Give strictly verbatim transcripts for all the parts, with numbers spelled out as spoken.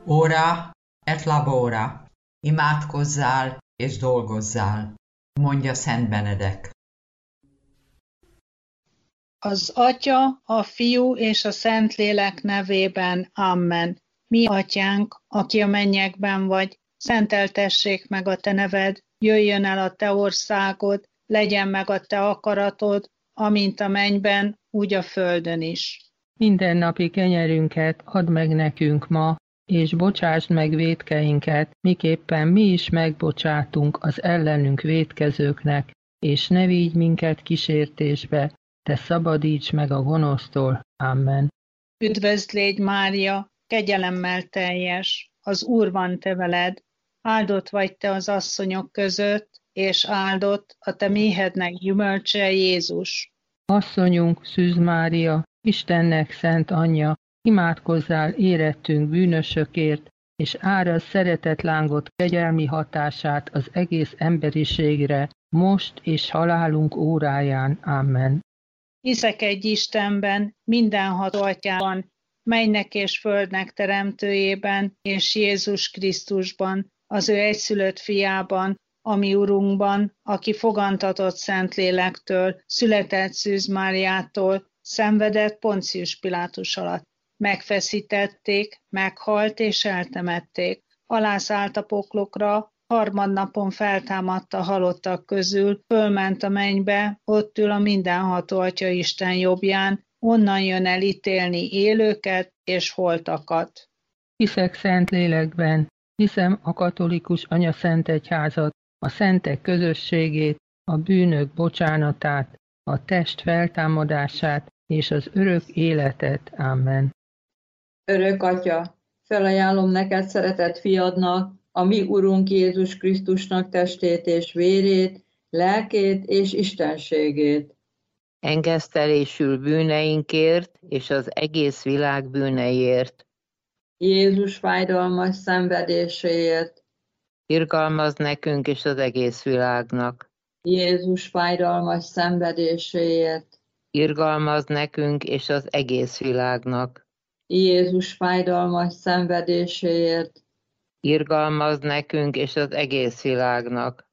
Ora et labora, imádkozzál és dolgozzál, mondja Szent Benedek. Az Atya, a Fiú és a Szentlélek nevében. Amen. Mi Atyánk, aki a mennyekben vagy, szenteltessék meg a te neved, jöjjön el a te országod, legyen meg a te akaratod, amint a mennyben, úgy a földön is. Mindennapi kenyerünket add meg nekünk ma, és bocsásd meg vétkeinket, miképpen mi is megbocsátunk az ellenünk vétkezőknek, és ne vigy minket kísértésbe, de szabadíts meg a gonosztól. Amen. Üdvözd légy, Mária, kegyelemmel teljes, az Úr van te veled, áldott vagy te az asszonyok között, és áldott a te méhednek gyümölcse, Jézus. Asszonyunk, Szűz Mária, Istennek szent anyja, imádkozzál érettünk bűnösökért, és árazd szeretetlángot kegyelmi hatását az egész emberiségre, most és halálunk óráján. Amen. Hiszek egy Istenben, mindenható Atyában, mennynek és földnek teremtőjében, és Jézus Krisztusban, az ő egyszülött fiában, a mi Urunkban, aki fogantatott Szentlélektől, született Szűz Máriától, szenvedett Poncius Pilátus alatt. Megfeszítették, meghalt és eltemették. Alászállt a poklokra, harmadnapon feltámadt a halottak közül, fölment a mennybe, ott ül a mindenható Atya Isten jobbján, onnan jön el ítélni élőket és holtakat. Hiszek szent lélekben, hiszem a katolikus anyaszentegyházat, a szentek közösségét, a bűnök bocsánatát, a test feltámadását és az örök életet. Amen. Örök Atya, felajánlom neked szeretett fiadnak, a mi Urunk Jézus Krisztusnak testét és vérét, lelkét és istenségét. Engesztelésül bűneinkért és az egész világ bűneiért. Jézus fájdalmas szenvedéséért. Irgalmazz nekünk és az egész világnak. Jézus fájdalmas szenvedéséért. Irgalmazz nekünk és az egész világnak. Jézus fájdalmas szenvedéséért. Irgalmazz nekünk és az egész világnak.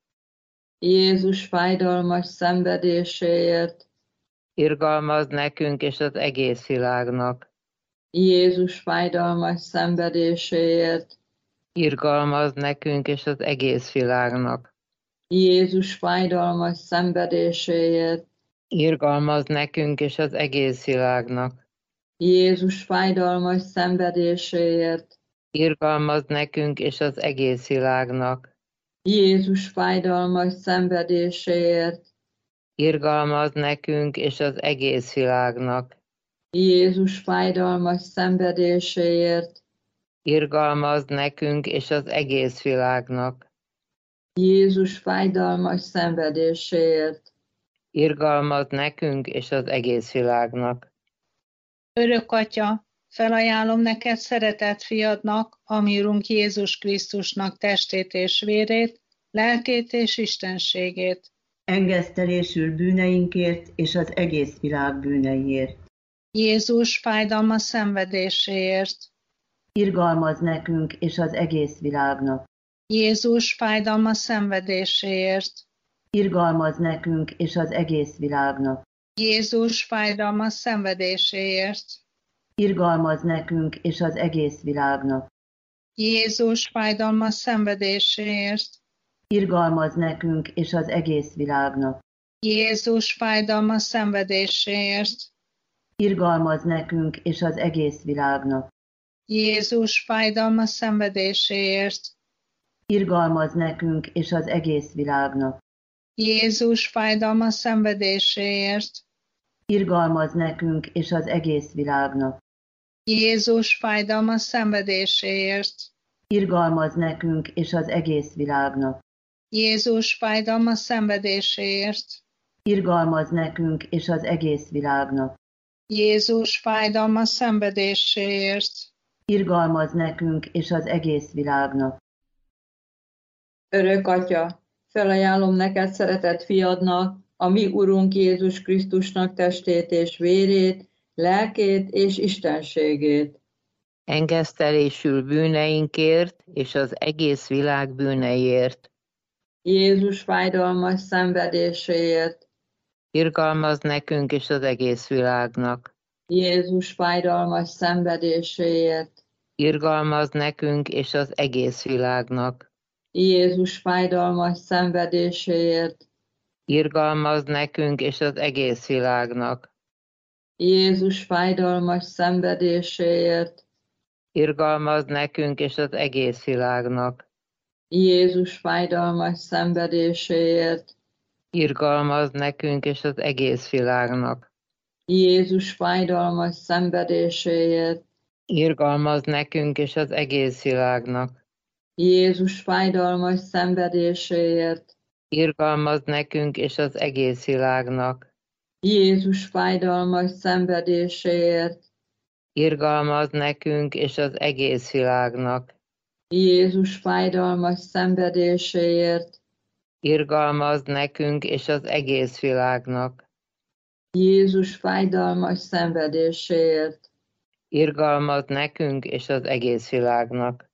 Jézus fájdalmas szenvedéséért. Irgalmazz nekünk és az egész világnak. Jézus fájdalmas szenvedéséért. Irgalmazz nekünk és az egész világnak. Jézus fájdalmas szenvedéséért. Irgalmazz nekünk és az egész világnak. Jézus fájdalmas szenvedéséért. Irgalmazz nekünk és az egész világnak. Jézus fájdalmas szenvedéséért. Irgalmazz nekünk és az egész világnak. Jézus fájdalmas szenvedéséért. Irgalmazz nekünk és az egész világnak. Jézus fájdalmas szenvedéséért. Irgalmazz nekünk és az egész világnak. Örök Atya, felajánlom neked szeretett fiadnak, a mi Urunk Jézus Krisztusnak testét és vérét, lelkét és istenségét. Engesztelésül bűneinkért és az egész világ bűneiért. Jézus fájdalma szenvedéséért. Irgalmazz nekünk és az egész világnak. Jézus fájdalma szenvedéséért. Irgalmazz nekünk és az egész világnak. Jézus fájdalma szenvedéséért. Irgalmazz nekünk és az egész világnak. Jézus fájdalma szenvedéséért. Irgalmazz nekünk és az egész világnak. Jézus fájdalma szenvedéséért. Irgalmazz nekünk és az egész világnak. Jézus fájdalma szenvedéséért. Irgalmazz nekünk és az egész világnak. Jézus fájdalma szenvedéséért. Irgalmazz nekünk és az egész világnak. Jézus fájdalma szenvedéséért. Irgalmazz nekünk és az egész világnak. Jézus fájdalma szenvedéséért. Irgalmazz nekünk és az egész világnak. Jézus fájdalma szenvedéséért. Irgalmazz nekünk és az egész világnak. Örök Atya, felajánlom neked szeretett fiadnak, a mi Urunk Jézus Krisztusnak testét és vérét, lelkét és istenségét. engesztelésül bűneinkért és az egész világ bűneiért. Jézus fájdalmas szenvedéséért, Irgalmaz nekünk és az egész világnak. Jézus fájdalmas szenvedéséért, Irgalmaz nekünk és az egész világnak. Jézus fájdalmas szenvedéséért, Irgalmaz nekünk és az egész világnak. Jézus fájdalmas szenvedéséért, Irgalmaz nekünk és az egész világnak. Jézus fájdalmas szenvedéséért, Irgalmaz nekünk és az egész világnak. Jézus fájdalmas szenvedéséért, Irgalmaz nekünk és az egész világnak. Jézus fájdalmas szenvedéséért, Irgalmaz nekünk és az egész világnak. Jézus fájdalmas szenvedéséért, Irgalmaz nekünk és az egész világnak. Jézus fájdalmas szenvedéséért, Irgalmaz nekünk és az egész világnak. Jézus fájdalmas szenvedéséért, Irgalmaz nekünk és az egész világnak.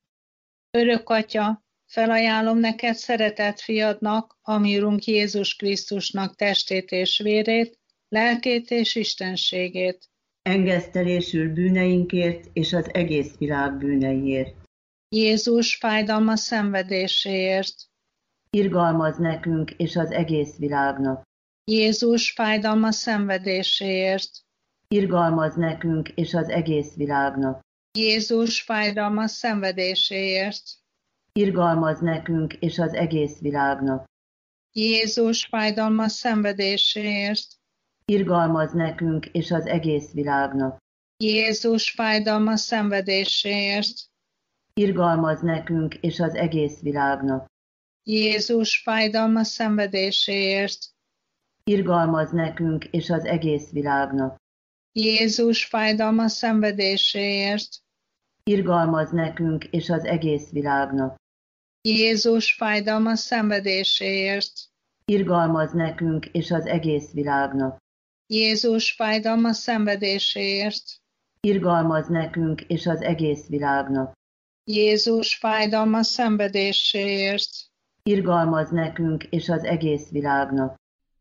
Örök Atya, felajánlom neked szeretett fiadnak, ami Urunk Jézus Krisztusnak testét és vérét, lelkét és istenségét. Engesztelésül bűneinkért és az egész világ bűneiért. Jézus fájdalmas szenvedéséért. Irgalmaz nekünk és az egész világnak. Jézus fájdalmas szenvedéséért. Irgalmaz nekünk és az egész világnak. Jézus fájdalmas szenvedéséért. Irgalmaz nekünk és az egész világnak. Jézus fájdalmas szenvedéséért. Irgalmaz nekünk és az egész világnak. Jézus fájdalmas szenvedéséért. Irgalmaz nekünk és az egész világnak. Jézus fájdalmas szenvedéséért. Irgalmaz nekünk és az egész világnak. Jézus fájdalmas szenvedéséért. Irgalmaz nekünk és az egész világnak. Jézus fájdalmas szenvedéséért. Irgalmaz nekünk és az egész világnak. Jézus fájdalmas szenvedéséért. Irgalmaz nekünk és az egész világnak. Jézus fájdalmas szenvedéséért. Irgalmaz nekünk és az egész világnak.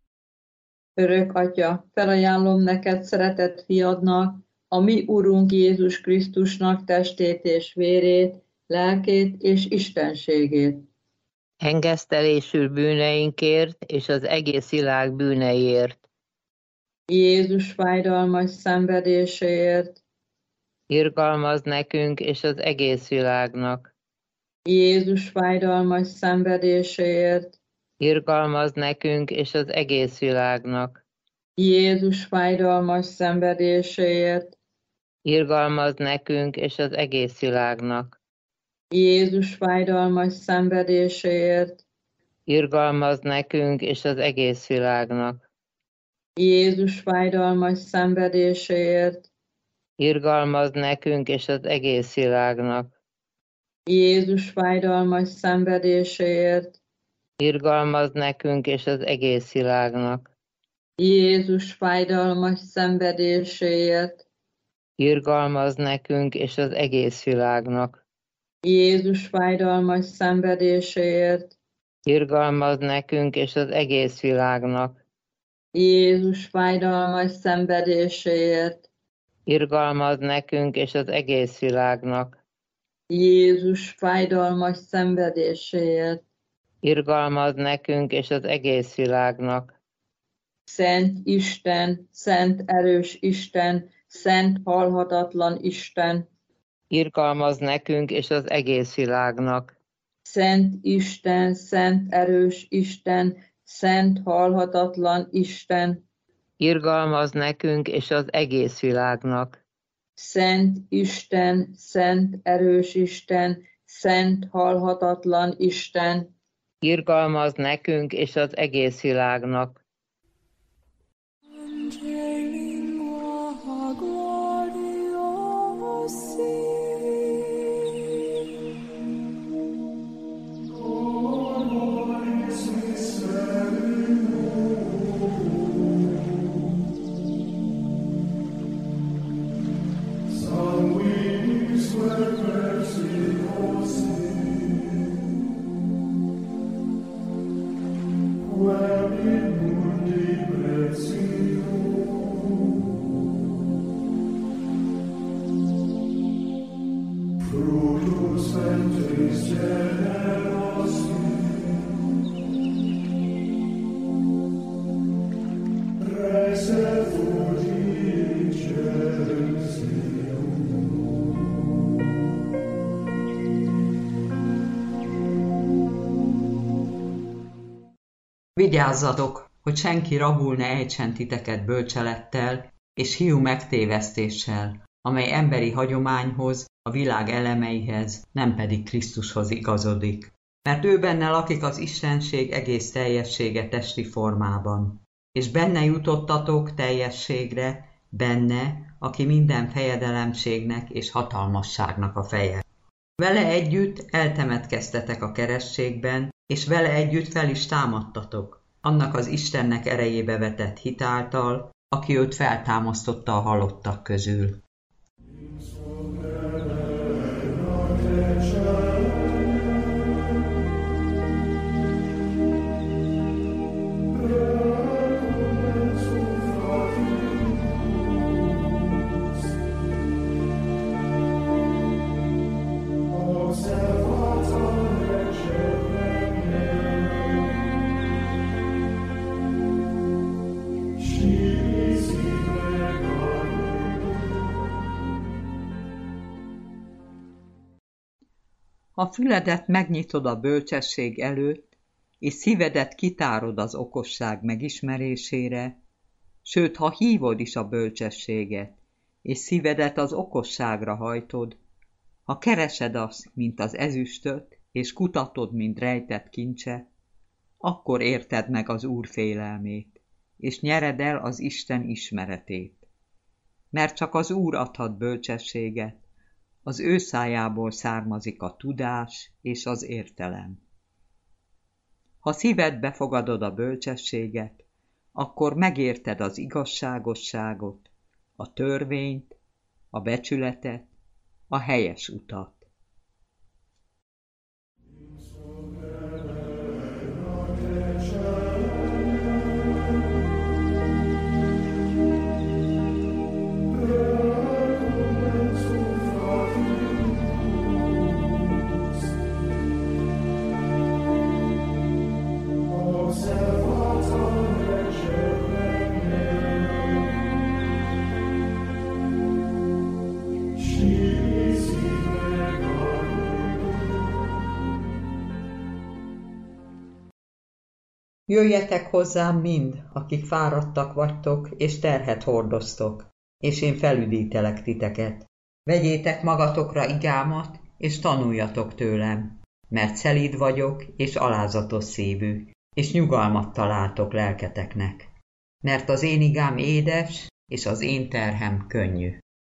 Örök Atya, felajánlom neked szeretett fiadnak, a mi Urunk Jézus Krisztusnak testét és vérét, lelkét és istenségét. Engesztelésül bűneinkért és az egész világ bűneiért. Jézus fájdalmas szenvedéséért, Irgalmaz nekünk és az egész világnak. Jézus fájdalmas szenvedéséért, Irgalmaz nekünk és az egész világnak. Jézus fájdalmas szenvedéséért, Irgalmaz nekünk és az egész világnak. Jézus fájdalmas szenvedéséért, Irgalmaz nekünk és az egész világnak. Jézus fájdalmas szenvedéséért, Irgalmaz nekünk és az egész világnak. Jézus fájdalmas szenvedéséért, Irgalmaz nekünk és az egész világnak. Jézus fájdalmas szenvedéséért, Irgalmaz nekünk és az egész világnak. Jézus fájdalmas szenvedéséért, Irgalmaz nekünk és az egész világnak. Jézus fájdalmas szenvedéséért, Irgalmaz nekünk és az egész világnak. Jézus fájdalmas szenvedéséért, Irgalmaz nekünk és az egész világnak. Szent Isten, szent erős Isten, szent halhatatlan Isten, Irgalmaz nekünk és az egész világnak. Szent Isten, szent erős Isten, szent halhatatlan Isten, Irgalmaz nekünk és az egész világnak. Szent Isten, szent erős Isten, szent halhatatlan Isten, Irgalmaz nekünk és az egész világnak. Sanguinis Vigyázzatok, hogy senki rabul ne ejtsen titeket bölcselettel és hiú megtévesztéssel, amely emberi hagyományhoz, a világ elemeihez, nem pedig Krisztushoz igazodik. Mert ő benne lakik az Istenség egész teljessége testi formában, és benne jutottatok teljességre, benne, aki minden fejedelemségnek és hatalmasságnak a feje. Vele együtt eltemetkeztetek a kerességben, és vele együtt fel is támadtatok, annak az Istennek erejébe vetett hitáltal, aki őt feltámasztotta a halottak közül. Ha füledet megnyitod a bölcsesség előtt, és szívedet kitárod az okosság megismerésére, sőt, ha hívod is a bölcsességet, és szívedet az okosságra hajtod, ha keresed azt, mint az ezüstöt, és kutatod, mint rejtett kincset, akkor érted meg az Úr félelmét, és nyered el az Isten ismeretét. Mert csak az Úr adhat bölcsességet, az ő szájából származik a tudás és az értelem. Ha szívedbe fogadod a bölcsességet, akkor megérted az igazságosságot, a törvényt, a becsületet, a helyes utat. Jöjjetek hozzám mind, akik fáradtak vagytok, és terhet hordoztok, és én felüdítelek titeket. Vegyétek magatokra igámat, és tanuljatok tőlem, mert szelíd vagyok, és alázatos szívű, és nyugalmat találtok lelketeknek. Mert az én igám édes, és az én terhem könnyű.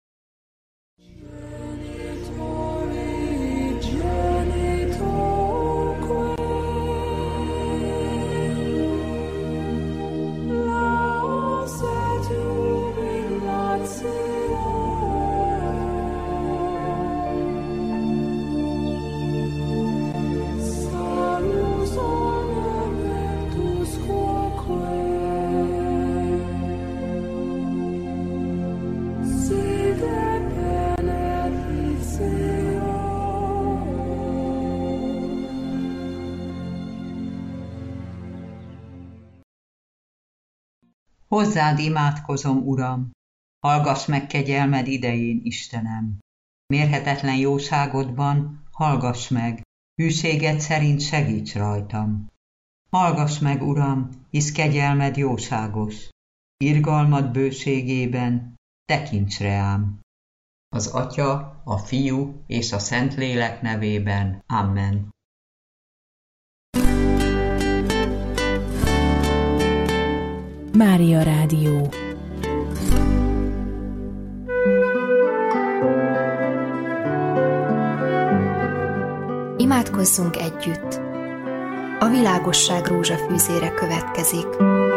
Hozzád imádkozom, Uram, hallgass meg kegyelmed idején, Istenem. Mérhetetlen jóságodban hallgass meg, hűséged szerint segíts rajtam. Hallgass meg, Uram, hisz kegyelmed jóságos, irgalmad bőségében tekints reám. Az Atya, a Fiú és a Szentlélek nevében. Amen. Mária Rádió. Imádkozzunk együtt! A világosság rózsafűzére következik.